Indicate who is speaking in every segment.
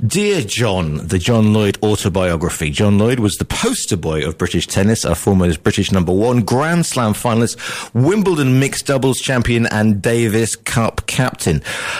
Speaker 1: Dear John, the John Lloyd autobiography. John Lloyd was the poster boy of British tennis, a former British #1, Grand Slam finalist, Wimbledon mixed doubles champion, and Davis Cup captain.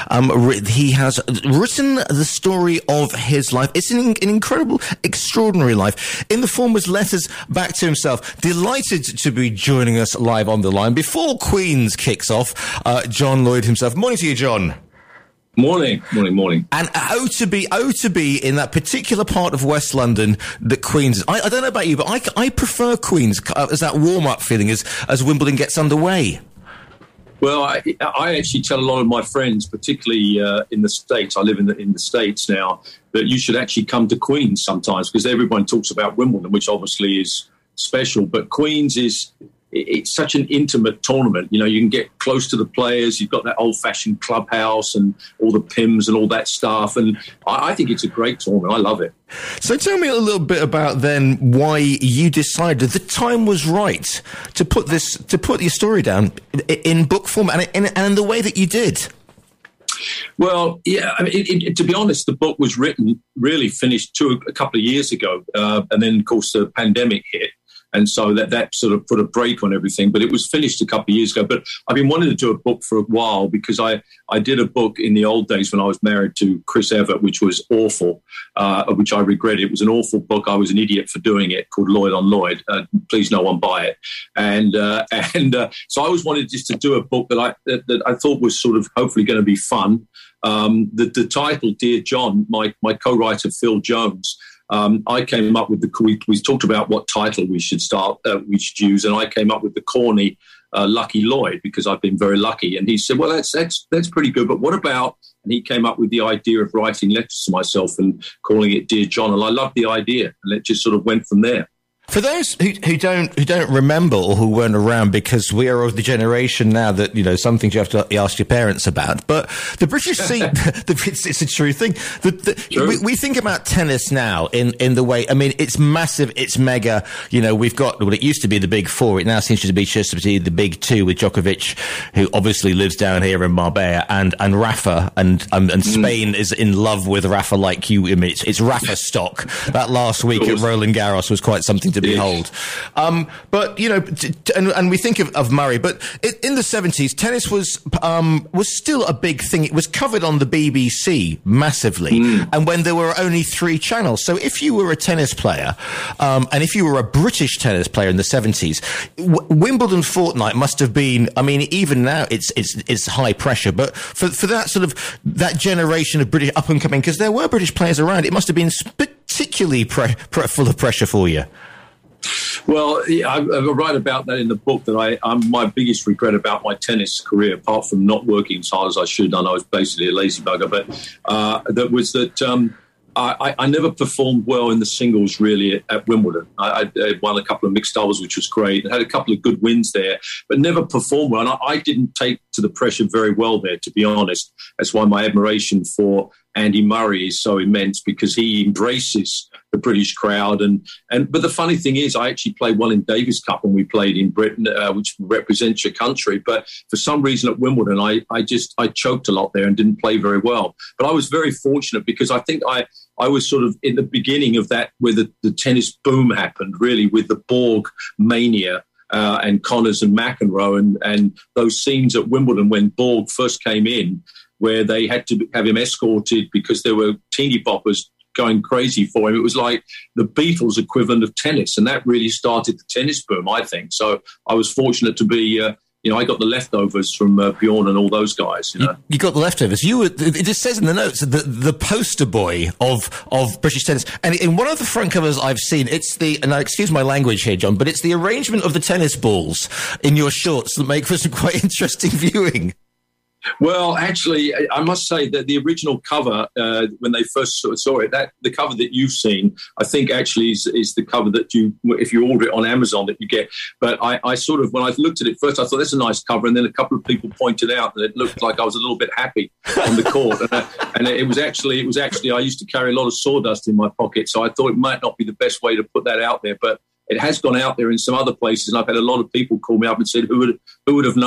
Speaker 1: He has written the story of his life. It's an incredible, extraordinary life in the form of letters back to himself. Delighted to be joining us live on the line. Before Queen's kicks off, John Lloyd himself. Morning to you, John.
Speaker 2: Morning.
Speaker 1: And to be in that particular part of West London that Queen's is. I don't know about you, but I prefer Queen's as that warm-up feeling as Wimbledon gets underway.
Speaker 2: Well, I actually tell a lot of my friends, particularly in the States, I live in the States now, that you should actually come to Queen's sometimes, because everyone talks about Wimbledon, which obviously is special, but Queen's it's such an intimate tournament. You know, you can get close to the players. You've got that old-fashioned clubhouse and all the PIMs and all that stuff. And I think it's a great tournament. I love it.
Speaker 1: So tell me a little bit about then why you decided the time was right to put your story down in book form and in the way that you did.
Speaker 2: Well, yeah, I mean, to be honest, the book was really finished a couple of years ago. And then, of course, the pandemic hit. And so that sort of put a break on everything. But it was finished a couple of years ago. But I've been wanting to do a book for a while, because I did a book in the old days when I was married to Chris Evert, which was awful, which I regretted. It was an awful book. I was an idiot for doing it, called Lloyd on Lloyd. Please no one buy it. And so I always wanted just to do a book that I thought was sort of hopefully going to be fun. The title, Dear John, my co-writer Phil Jones, I came up with we talked about what title we should use, and I came up with the corny Lucky Lloyd, because I've been very lucky. And he said, well, that's pretty good, but what about, and he came up with the idea of writing letters to myself and calling it Dear John, and I loved the idea, and it just sort of went from there.
Speaker 1: For those who don't remember or who weren't around, because we are of the generation now that, you know, some things you have to ask your parents about, but the British scene, it's a true thing. We think about tennis now in the way, I mean, it's massive, it's mega. You know, we've got, well, it used to be the big four. It now seems to be just the big two, with Djokovic, who obviously lives down here in Marbella, and Rafa, and Spain is in love with Rafa like you. I mean, it's Rafa stock. That last week at Roland Garros was quite something to behold. But, you know, and we think of Murray, but in the 70s, tennis was still a big thing. It was covered on the BBC massively, and when there were only 3 channels. So if you were a tennis player, and if you were a British tennis player in the 70s, Wimbledon Fortnight must have been, I mean, even now it's high pressure, but for that sort of, that generation of British up and coming, because there were British players around, it must have been particularly full of pressure for you.
Speaker 2: Well, yeah, I write about that in the book, that I'm my biggest regret about my tennis career, apart from not working as hard as I should have done. I was basically a lazy bugger, but that was that I never performed well in the singles, really, at Wimbledon. I won a couple of mixed doubles, which was great, and had a couple of good wins there, but never performed well. And I didn't take to the pressure very well there, to be honest. That's why my admiration for Andy Murray is so immense, because he embraces the British crowd. But the funny thing is, I actually played well in Davis Cup when we played in Britain, which represents your country. But for some reason at Wimbledon, I choked a lot there and didn't play very well. But I was very fortunate, because I think I was sort of in the beginning of that, where the tennis boom happened, really, with the Borg mania. And Connors and McEnroe, and those scenes at Wimbledon when Borg first came in, where they had to have him escorted because there were teeny boppers going crazy for him. It was like the Beatles equivalent of tennis, and that really started the tennis boom, I think. So I was fortunate to be, I got the leftovers from Bjorn and all those guys.
Speaker 1: You got the leftovers. You were. It just says in the notes the poster boy of British tennis. And in one of the front covers I've seen, it's and now excuse my language here, John, but it's the arrangement of the tennis balls in your shorts that make for some quite interesting viewing.
Speaker 2: Well, actually, I must say that the original cover, when they first saw it, the cover that you've seen, I think actually is the cover that if you order it on Amazon, that you get. But I sort of, when I looked at it first, I thought, that's a nice cover. And then a couple of people pointed out that it looked like I was a little bit happy on the court. And it was actually, I used to carry a lot of sawdust in my pocket. So I thought it might not be the best way to put that out there. But it has gone out there in some other places. And I've had a lot of people call me up and said, who would have known?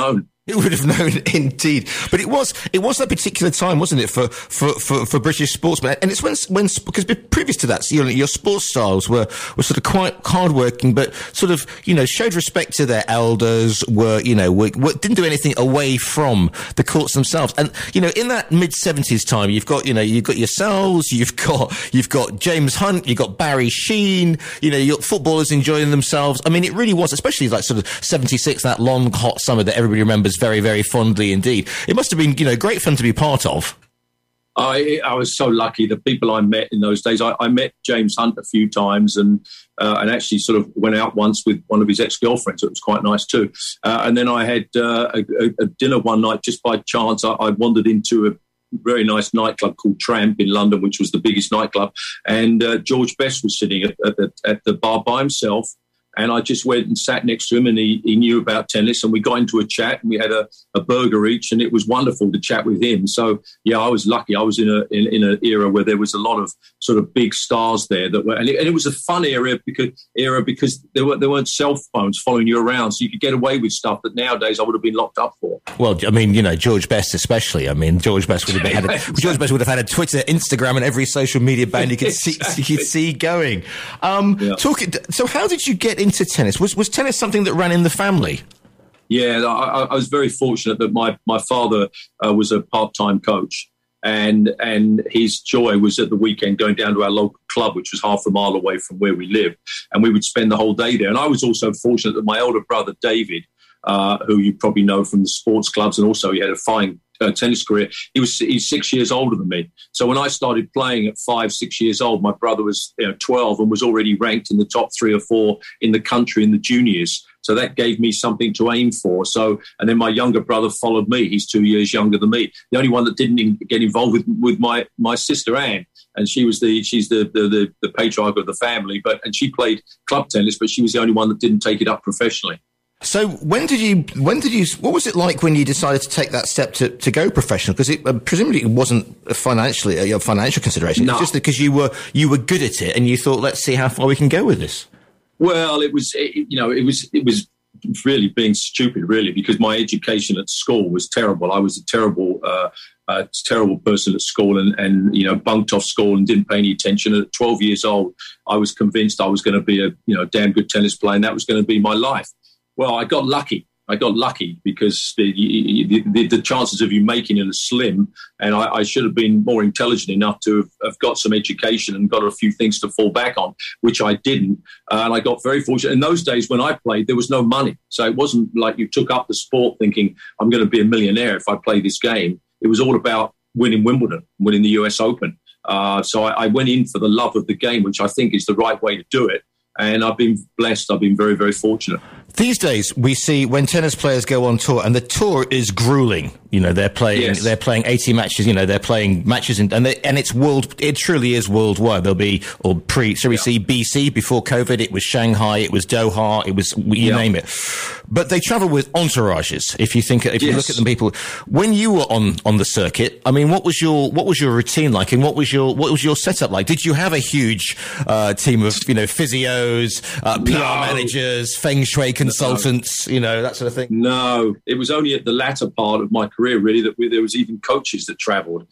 Speaker 1: Who would have known, indeed? But it was that particular time, wasn't it, for British sportsmen? And it's when because previous to that, your sports stars were sort of quite hardworking, but sort of showed respect to their elders. Didn't do anything away from the courts themselves. And in that mid-70s time, you've got yourselves, you've got James Hunt, you've got Barry Sheen. Your footballers enjoying themselves. I mean, it really was, especially like sort of 76, that long hot summer that everybody remembers very, very fondly indeed. It must have been, great fun to be part of.
Speaker 2: I was so lucky. The people I met in those days, I met James Hunt a few times and actually sort of went out once with one of his ex-girlfriends. It was quite nice too. And then I had a dinner one night just by chance. I wandered into a very nice nightclub called Tramp in London, which was the biggest nightclub. And George Best was sitting at the bar by himself. And I just went and sat next to him, and he knew about tennis, and we got into a chat, and we had a burger each, and it was wonderful to chat with him. So yeah, I was lucky. I was in an era where there was a lot of sort of big stars there that were, and it was a fun era because there weren't cell phones following you around, so you could get away with stuff that nowadays I would have been locked up for.
Speaker 1: Well, I mean, George Best especially. I mean, George Best would have had a Twitter, Instagram, and every social media band you could see going. So how did you get into tennis? Was tennis something that ran in the family?
Speaker 2: Yeah, I was very fortunate that my father was a part-time coach, and his joy was at the weekend going down to our local club, which was half a mile away from where we lived, and we would spend the whole day there. And I was also fortunate that my older brother David, who you probably know from the sports clubs, and also he had a fine tennis career. He's 6 years older than me. So when I started playing at 5-6 years old, my brother was 12 and was already ranked in the top 3 or 4 in the country in the juniors. So that gave me something to aim for. And then my younger brother followed me. He's 2 years younger than me. The only one that didn't get involved with my sister Anne, and she's the patriarch of the family. And she played club tennis, but she was the only one that didn't take it up professionally.
Speaker 1: So what was it like when you decided to take that step to go professional? Because presumably it wasn't a financial consideration. No. It's just because you were good at it and you thought, let's see how far we can go with this. Well,
Speaker 2: it was really being stupid, really, because my education at school was terrible. I was a terrible person at school and bunked off school and didn't pay any attention. At 12 years old, I was convinced I was going to be a damn good tennis player, and that was going to be my life. Well, I got lucky. Because the chances of you making it are slim, and I should have been more intelligent enough to have got some education and got a few things to fall back on, which I didn't. And I got very fortunate. In those days when I played, there was no money. So it wasn't like you took up the sport thinking, I'm going to be a millionaire if I play this game. It was all about winning Wimbledon, winning the US Open. So I went in for the love of the game, which I think is the right way to do it. And I've been blessed. I've been very, very fortunate.
Speaker 1: These days, we see when tennis players go on tour, and the tour is grueling. They're playing 80 matches. They're playing matches, and it's it truly is worldwide. There'll be we see BC before COVID. It was Shanghai, it was Doha, it was name it. But they travel with entourages. If you look at them, people. When you were on the circuit, I mean, what was your routine like, and what was your setup like? Did you have a huge team of physios, PR managers, feng shui consultants, that sort of thing?
Speaker 2: No, it was only at the latter part of my career, really, that there was even coaches that travelled.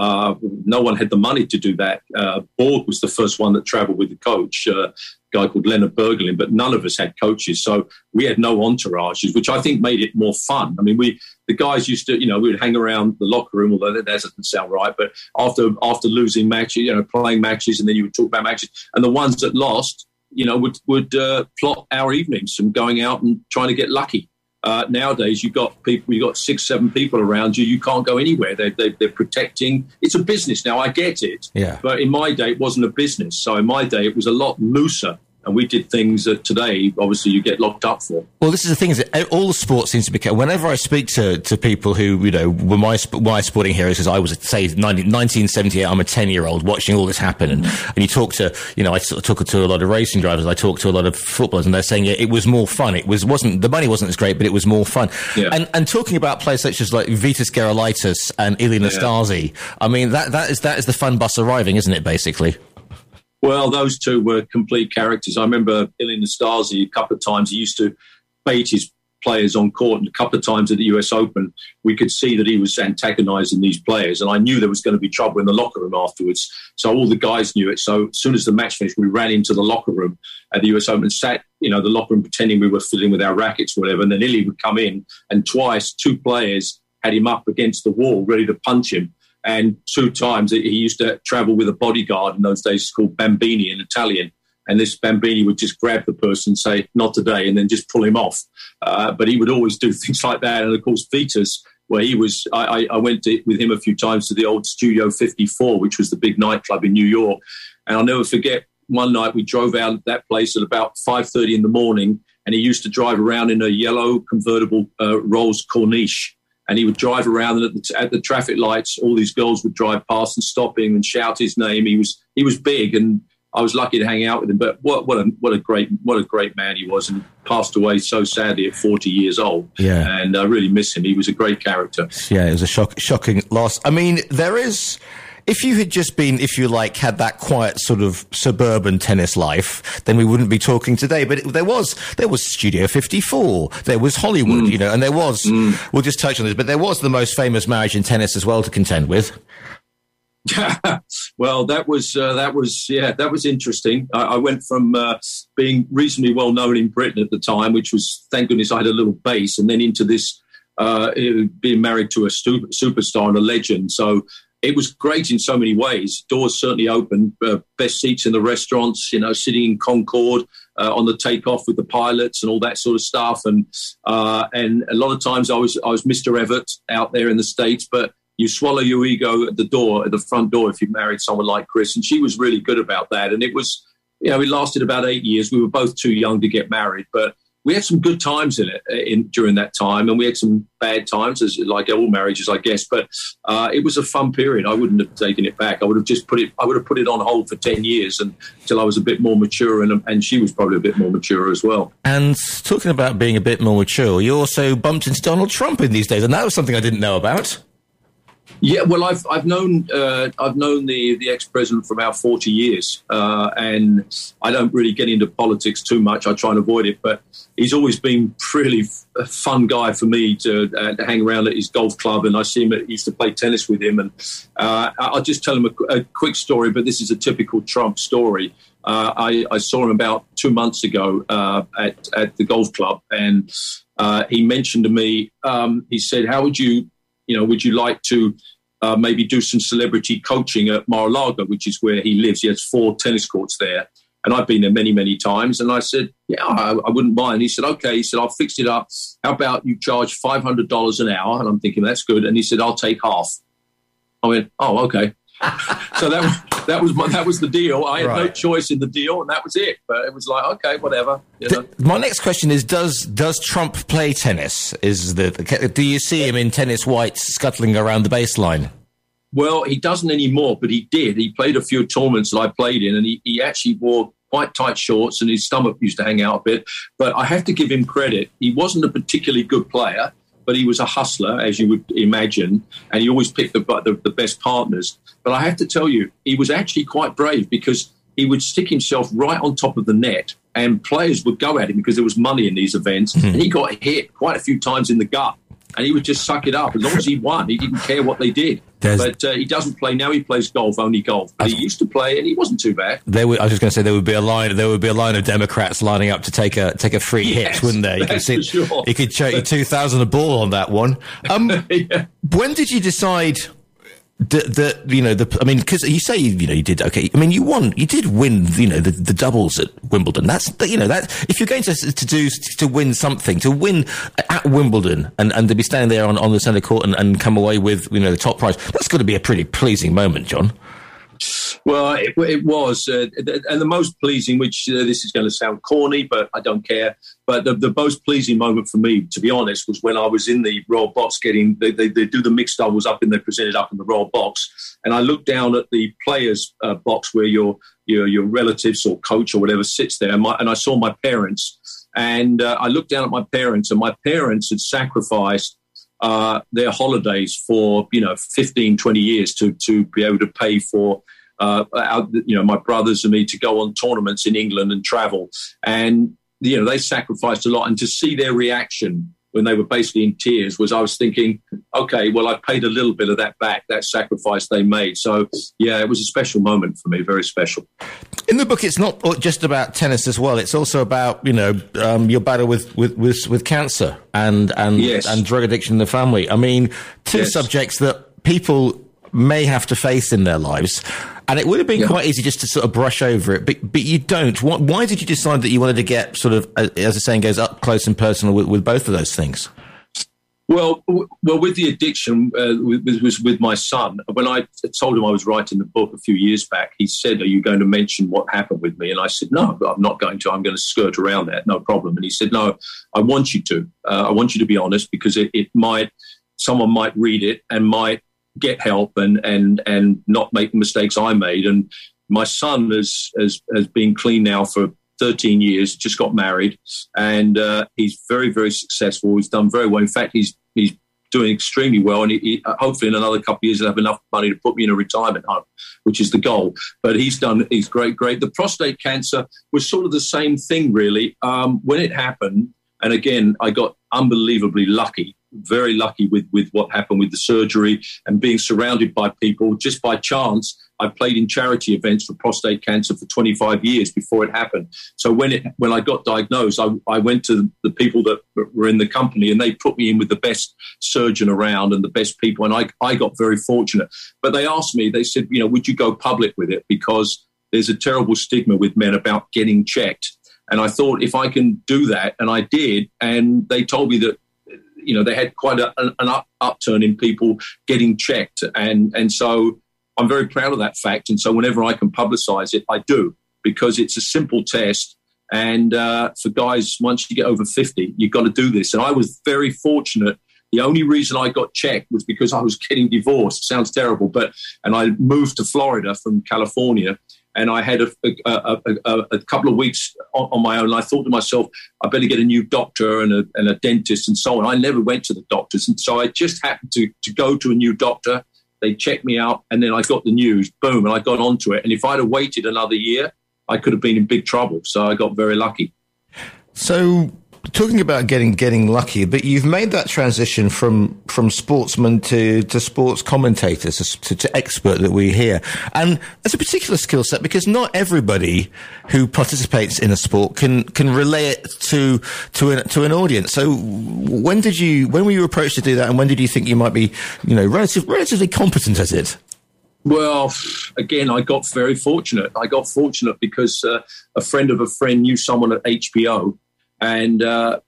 Speaker 2: No one had the money to do that. Borg was the first one that travelled with the coach, a guy called Leonard Bergelin, but none of us had coaches. So we had no entourages, which I think made it more fun. I mean, the guys used to, we would hang around the locker room, although that doesn't sound right, but after losing matches, playing matches, and then you would talk about matches. And the ones that lost, would plot our evenings from going out and trying to get lucky. Nowadays, you've got 6-7 people around you. You can't go anywhere. They're protecting. It's a business now. I get it.
Speaker 1: Yeah.
Speaker 2: But in my day, it wasn't a business. So in my day, it was a lot looser. And we did things that today, obviously, you get locked up for.
Speaker 1: Well, this is the thing, is that all the sports seems to be... Whenever I speak to people who, were my sporting heroes, because I was, say, 1978, I'm a 10-year-old watching all this happen. And you talk to, I talk to a lot of racing drivers, I talk to a lot of footballers, and they're saying it was more fun. The money wasn't as great, but it was more fun. Yeah. And talking about players such as like Vitas Gerulaitis and Ilie Nastase, I mean, that is the fun bus arriving, isn't it, basically?
Speaker 2: Well, those two were complete characters. I remember Ilie Nastase a couple of times. He used to bait his players on court, and a couple of times at the US Open, we could see that he was antagonising these players, and I knew there was going to be trouble in the locker room afterwards. So all the guys knew it. So as soon as the match finished, we ran into the locker room at the US Open and sat, the locker room pretending we were fiddling with our rackets or whatever, and then Ilya would come in, and twice 2 players had him up against the wall ready to punch him. And 2 times he used to travel with a bodyguard. In those days, it's called Bambini in Italian. And this Bambini would just grab the person and say, not today, and then just pull him off. But he would always do things like that. And, of course, Vitas, where he was, I went with him a few times to the old Studio 54, which was the big nightclub in New York. And I'll never forget, one night we drove out of that place at about 5:30 in the morning, and he used to drive around in a yellow convertible Rolls Corniche. And he would drive around, and at the traffic lights, all these girls would drive past and stop him and shout his name. He was big, and I was lucky to hang out with him. But what a great man he was, and passed away so sadly at 40 years old.
Speaker 1: Yeah,
Speaker 2: and I really miss him. He was a great character.
Speaker 1: Yeah, it was a shocking loss. I mean, there is. If you had just been, if you like, had that quiet sort of suburban tennis life, then we wouldn't be talking today. But there was Studio 54, there was Hollywood, and there was, we'll just touch on this, but there was the most famous marriage in tennis as well to contend with.
Speaker 2: Well, that was interesting. I went from being reasonably well known in Britain at the time, which was, thank goodness I had a little base, and then into this being married to a superstar and a legend. So it was great in so many ways. Doors certainly opened, best seats in the restaurants, sitting in Concord on the takeoff with the pilots and all that sort of stuff. And a lot of times I was Mr. Everett out there in the States, but you swallow your ego at the front door if you married someone like Chris. And she was really good about that. And it was, it lasted about 8 years. We were both too young to get married, but we had some good times during that time, and we had some bad times, as like all marriages, I guess. But it was a fun period. I wouldn't have taken it back. I would have just put it on hold for 10 years until I was a bit more mature, and she was probably a bit more mature as well.
Speaker 1: And talking about being a bit more mature, you also bumped into Donald Trump in these days, and that was something I didn't know about.
Speaker 2: Yeah, well, I've known the ex-president for about 40 years, and I don't really get into politics too much. I try and avoid it, but he's always been really a fun guy for me to hang around at his golf club, and I see him. Used to play tennis with him, and I'll just tell him a quick story. But this is a typical Trump story. I saw him about 2 months ago at the golf club, and he mentioned to me. He said, "How would you?" would you like to maybe do some celebrity coaching at Mar-a-Lago, which is where he lives? He has 4 tennis courts there. And I've been there many, many times. And I said, yeah, I wouldn't mind. He said, okay. He said, I'll fix it up. How about you charge $500 an hour? And I'm thinking, that's good. And he said, I'll take half. I went, oh, okay. So that was the deal. I had no choice in the deal, and that was it. But it was like, okay, whatever.
Speaker 1: My next question is: Does Trump play tennis? Do you see him in tennis whites scuttling around the baseline?
Speaker 2: Well, he doesn't anymore, but he did. He played a few tournaments that I played in, and he actually wore quite tight shorts, and his stomach used to hang out a bit. But I have to give him credit. He wasn't a particularly good player, but he was a hustler, as you would imagine, and he always picked the best partners. But I have to tell you, he was actually quite brave, because he would stick himself right on top of the net, and players would go at him because there was money in these events, and he got hit quite a few times in the gut, and he would just suck it up. As long as he won, he didn't care what they did. But he doesn't play now. He plays golf, only golf. But he used to play, and he wasn't too bad.
Speaker 1: I was just going to say there would be a line of Democrats lining up to take a free hit, wouldn't there? You could see, sure. You could charge you 2,000 a ball on that one. Yeah. When did you decide because you say you did okay. I mean, you did win the doubles at Wimbledon. That's that if you're going to win something, to win at Wimbledon and to be standing there on the centre court and come away with the top prize, that's got to be a pretty pleasing moment, John.
Speaker 2: Well, it was, and the most pleasing, which this is going to sound corny, but I don't care. But the most pleasing moment for me, to be honest, was when I was in the Royal Box getting. They do the mixed doubles up, and they're presented up in the Royal Box, and I looked down at the players' box where your relatives or coach or whatever sits there, and I saw my parents, and I looked down at my parents, and my parents had sacrificed their holidays for 15, 20 years to be able to pay for my brothers and me to go on tournaments in England and travel. And they sacrificed a lot, and to see their reaction when they were basically in tears I was thinking, okay, well, I paid a little bit of that back, that sacrifice they made. So, yeah, it was a special moment for me, very special.
Speaker 1: In the book, it's not just about tennis as well. It's also about, your battle with cancer and
Speaker 2: yes.
Speaker 1: and drug addiction in the family. I mean, two
Speaker 2: yes.
Speaker 1: subjects that people may have to face in their lives. And it would have been quite easy just to sort of brush over it, but you don't. Why did you decide that you wanted to get sort of, as the saying goes, up close and personal with both of those things?
Speaker 2: Well, with the addiction, with my son, when I told him I was writing the book a few years back, he said, "Are you going to mention what happened with me?" And I said, "No, I'm not going to. I'm going to skirt around that, no problem." And he said, "No, I want you to. I want you to be honest, because someone might read it and might get help and not make the mistakes I made." And my son has been clean now for 13 years, just got married, and he's very, very successful. He's done very well. In fact, he's doing extremely well, and he hopefully in another couple of years he'll have enough money to put me in a retirement home, which is the goal. But he's great. The prostate cancer was sort of the same thing, really. When it happened, and again, I got unbelievably lucky, very lucky with what happened with the surgery and being surrounded by people. Just by chance, I played in charity events for prostate cancer for 25 years before it happened. So when I got diagnosed, I went to the people that were in the company, and they put me in with the best surgeon around and the best people, and I got very fortunate. But they asked me, they said, would you go public with it? Because there's a terrible stigma with men about getting checked. And I thought, if I can do that, and I did, and they told me that they had quite an upturn in people getting checked. And so I'm very proud of that fact. And so whenever I can publicise it, I do, because it's a simple test. And for guys, once you get over 50, you've got to do this. And I was very fortunate. The only reason I got checked was because I was getting divorced. Sounds terrible, and I moved to Florida from California. And I had a couple of weeks on my own. And I thought to myself, I better get a new doctor and a dentist and so on. I never went to the doctors. And so I just happened to go to a new doctor. They checked me out, and then I got the news, boom, and I got onto it. And if I'd have waited another year, I could have been in big trouble. So I got very lucky. So talking about getting lucky, but you've made that transition from sportsman to sports commentators, to expert that we hear. And it's a particular skill set, because not everybody who participates in a sport can relay it to an audience. So when were you approached to do that, and when did you think you might be, relatively competent at it? Well, again, I got very fortunate. I got fortunate because a friend of a friend knew someone at HBO. And there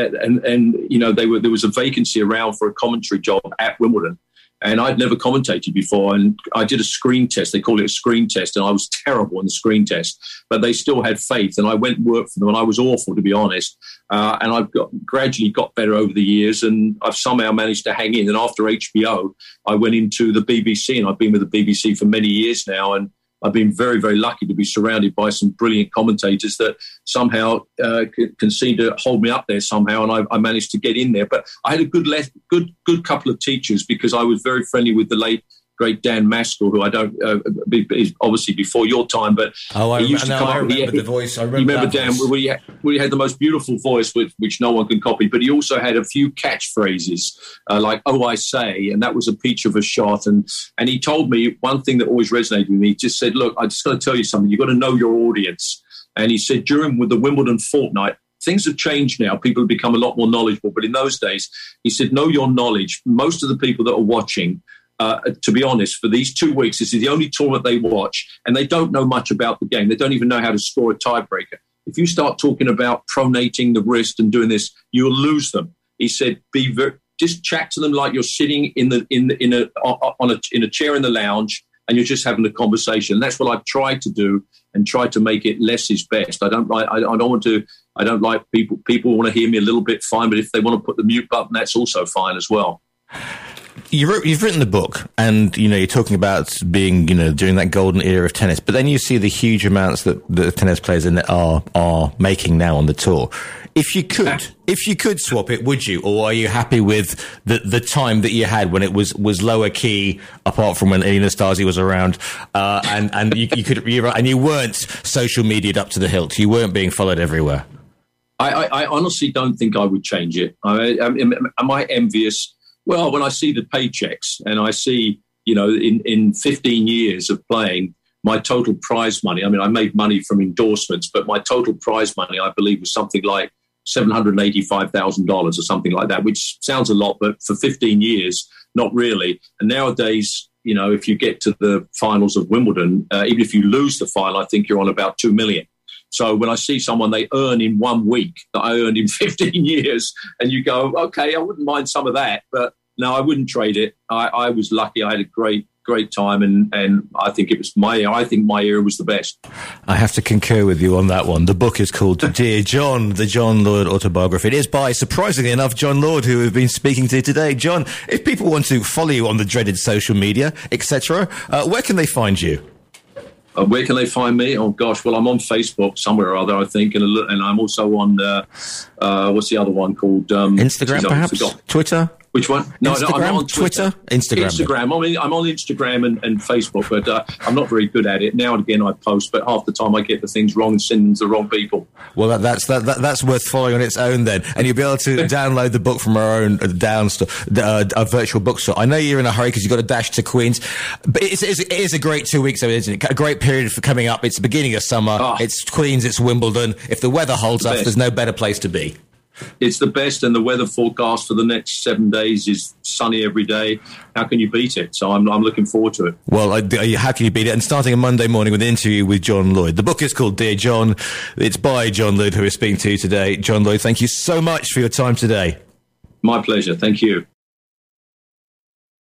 Speaker 2: was a vacancy around for a commentary job at Wimbledon, and I'd never commentated before. And I did a screen test. They call it a screen test, and I was terrible in the screen test. But they still had faith, and I went and worked for them, and I was awful, to be honest. And I've gradually got better over the years, and I've somehow managed to hang in. And after HBO, I went into the BBC, and I've been with the BBC for many years now, and I've been very, very lucky to be surrounded by some brilliant commentators that somehow can seem to hold me up there somehow, and I managed to get in there. But I had a good couple of teachers, because I was very friendly with the late, great Dan Maskell, who I don't is obviously before your time, but
Speaker 1: he used to come up. The voice. I remember
Speaker 2: Dan. We had the most beautiful voice, which no one can copy. But he also had a few catchphrases like "Oh, I say," and that was a peach of a shot. And he told me one thing that always resonated with me. He just said, "Look, I just got to tell you something. You've got to know your audience." And he said, during the Wimbledon fortnight, things have changed now. People have become a lot more knowledgeable. But in those days, he said, know your knowledge. Most of the people that are watching, to be honest, for these 2 weeks, this is the only tournament they watch, and they don't know much about the game. They don't even know how to score a tiebreaker. If you start talking about pronating the wrist and doing this, you'll lose them. He said, just chat to them like you're sitting in a chair in the lounge, and you're just having a conversation. And that's what I've tried to do, and try to make it less is best. I don't like people. People want to hear me a little bit, fine, but if they want to put the mute button, that's also fine as well.
Speaker 1: You've written the book, and you're talking about being during that golden era of tennis, but then you see the huge amounts that the tennis players in it are making now on the tour. If you could swap it, would you, or are you happy with the time that you had when it was lower key, apart from when Elina Stasi was around, and you weren't social media'd up to the hilt, you weren't being followed everywhere?
Speaker 2: I honestly don't think I would change it. Am I envious? Well, when I see the paychecks and I see, in 15 years of playing, my total prize money, I made money from endorsements, but my total prize money, I believe, was something like $785,000 or something like that, which sounds a lot, but for 15 years, not really. And nowadays, if you get to the finals of Wimbledon, even if you lose the final, I think you're on about 2 million. So when I see someone they earn in 1 week that I earned in 15 years, and you go, okay, I wouldn't mind some of that, but no, I wouldn't trade it. I was lucky. I had a great time, and I think it was I think my era was the best.
Speaker 1: I have to concur with you on that one. The book is called Dear John, the Jon Lord autobiography. It is by, surprisingly enough, Jon Lord, who we've been speaking to today. John, if people want to follow you on the dreaded social media, etc., where can they find you?
Speaker 2: Where can they find me? Oh, gosh. Well, I'm on Facebook somewhere or other, I think. And I'm also on, what's the other one called?
Speaker 1: Instagram, perhaps? Twitter?
Speaker 2: Which one? No,
Speaker 1: Instagram,
Speaker 2: I'm not on Twitter.
Speaker 1: Instagram.
Speaker 2: I'm on Instagram and Facebook, but I'm not very good at it. Now and again I post, but half the time I get the things wrong and send them to the wrong people.
Speaker 1: Well, that's worth following on its own then. And you'll be able to download the book from our own a virtual bookstore. I know you're in a hurry because you've got to dash to Queens, but it is a great 2 weeks, isn't it? A great period for coming up. It's the beginning of summer. It's Queens, it's Wimbledon. If the weather holds up, there's no better place to be.
Speaker 2: It's the best, and the weather forecast for the next 7 days is sunny every day. How can you beat it? So I'm looking forward to it.
Speaker 1: Well, how can you beat it? And starting on Monday morning with an interview with Jon Lloyd. The book is called Dear John. It's by Jon Lloyd, who we're speaking to today. Jon Lloyd, thank you so much for your time today.
Speaker 2: My pleasure. Thank you.